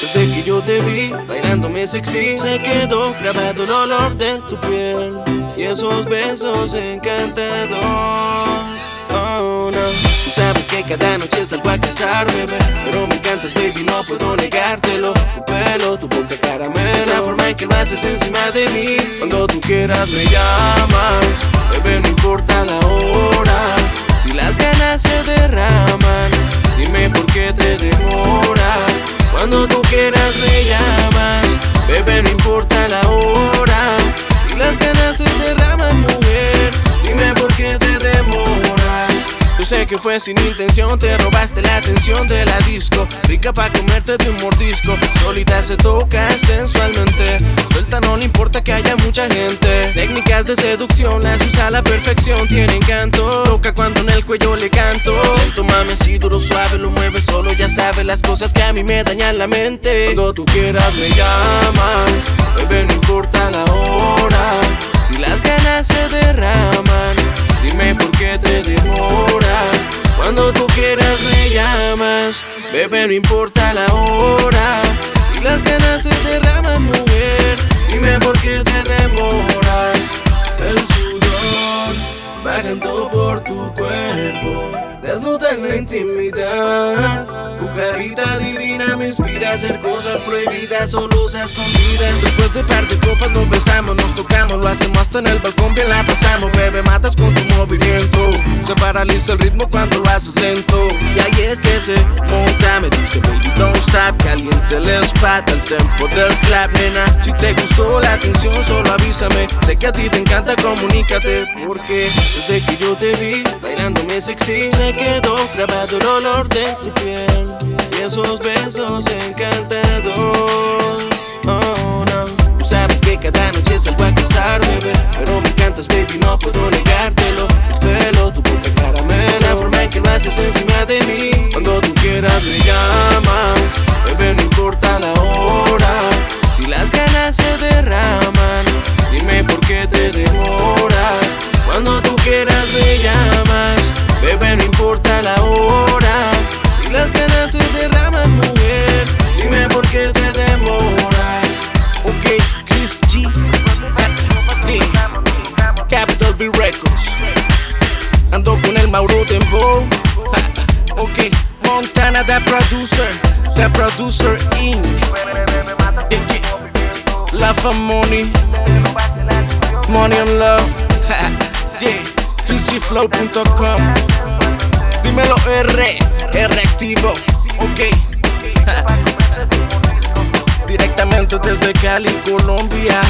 Desde que yo te vi bailándome sexy, se quedó grabado el olor de tu piel y esos besos encantadores. Oh no, tú sabes que cada noche salgo a cazar, bebé, pero me encantas, baby, no puedo negártelo. Tu pelo, tu boca caramelo, esa forma en que lo haces encima de mí. Cuando tú quieras me llamas, bebé, no importa la hora. Si las ganas se derraman, dime por qué te demoras. Cuando tú quieras me llamas, bebé, no importa la hora. Si las ganas se derraman, mujer, dime por qué te demoras. Yo sé que fue sin intención, te robaste la atención de la disco, rica pa' comerte de un mordisco. Solita se toca sensualmente, suelta, no le importa que haya mucha gente. Técnicas de seducción, las usa a la perfección, tiene encanto. Toca cuando en el cuello le canto. Lento, mami, así duro, suave, lo mueve solo, ya sabe las cosas que a mí me dañan la mente. Cuando tú quieras me llamas, bebé, no importa la hora. Si las ganas se derraman, dime por qué te demoras. Cuando tú quieras me llamas, bebé, no importa la hora. Si las ganas se derraman, mujer, dime por qué te demoras. El sudor bajando por tu cuerpo, desnuda en la intimidad. Tu carita divina me inspira a hacer cosas prohibidas, solo a escondidas. Después de par de copas nos besamos, nos tocamos, lo hacemos hasta en el balcón, bien la pasamos. Bebé, matas con tu movimiento, se paraliza el ritmo cuando lo haces lento. Y ahí es que se monta, me dice baby don't stop, caliente el spot al tempo del clap, nena. Si te gustó la atención solo avísame, sé que a ti te encanta, comunícate. Porque desde que yo te vi bailándome sexy, se quedó grabado el olor de tu piel y esos besos encantadores. Oh no, tú sabes que cada noche salgo a cazar, bebé, pero me encantas, baby, no puedo negártelo. Tu pelo, tu boca caramelo, esa forma en que lo haces encima de mí. Cuando tú quieras me llamas, bebé, no importa la hora. Si las ganas se derraman, dime por qué te demoras. Cuando tú quieras me llamas, bebé, no importa la hora. Si las ganas se derraman, mujer, dime por qué te demoras. Ok, Chris G, Capital B Records, ando con el Mauro Tempo. Ok, Montana, the producer Inc. Love and money, money and love. Yeah, ChrisGFlow.com. Dímelo R activo, ok. Directamente desde Cali, Colombia.